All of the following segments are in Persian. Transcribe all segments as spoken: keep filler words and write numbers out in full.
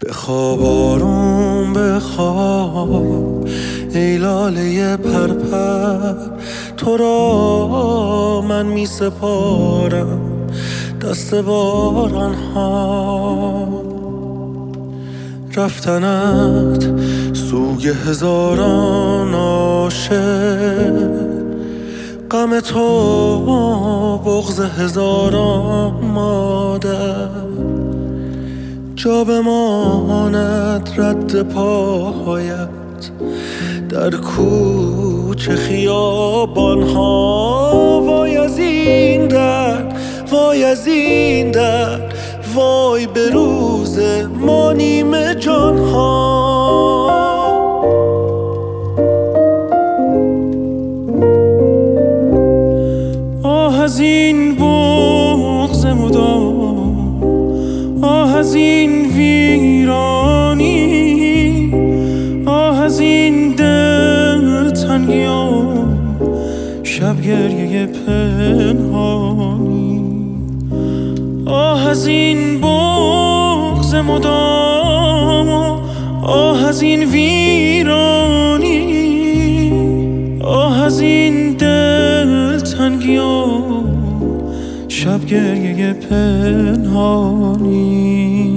بخواب آروم بخواب ای لاله پرپر، تو را من می سپارم دست باران ها. رفتنت سوگ هزاران عاشق، غم تو بغض هزاران مادر. جا بماند رد پایت در کوچه خیابان ها. وای از این درد، وای از این درد، وای به روز ما نیمه جان ها. آه از این بغض مدام، آه از این ویرانی، آه از این دل تنگیان شب گریه پنهانی. آه از این بغض مدام، آه از این ویرانی، آه از این دل تنگیان شب گریه پنهانی.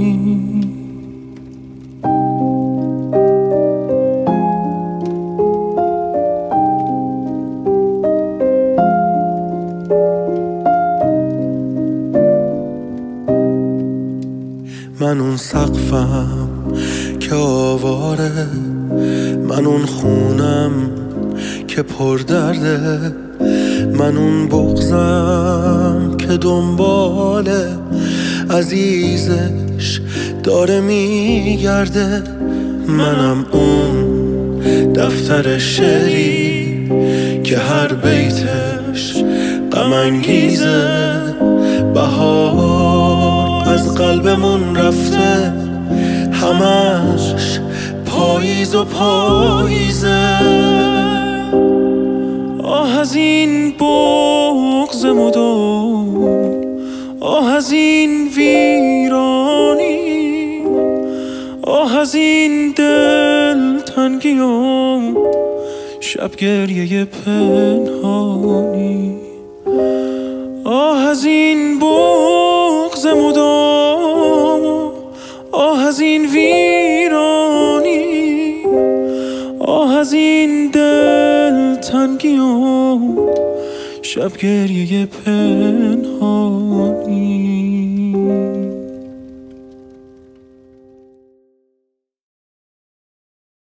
من اون سقفم که آواره، من اون خونم که پر درده، من اون بغضم که دنبال عزیزش داره میگرده. منم اون دفتر شعری که هر بیتش غم انگیزه. بهار از قلبمون رفته، همش پاییز و پاییزه. آه از این بغض مدام، آه از این ویرانی، آه از این دل تنگیام شب گریه پنهانی. آه از این بغض مدام، آه از این ویرانی، آه از این دل تنگیام شب گریه پنهانی.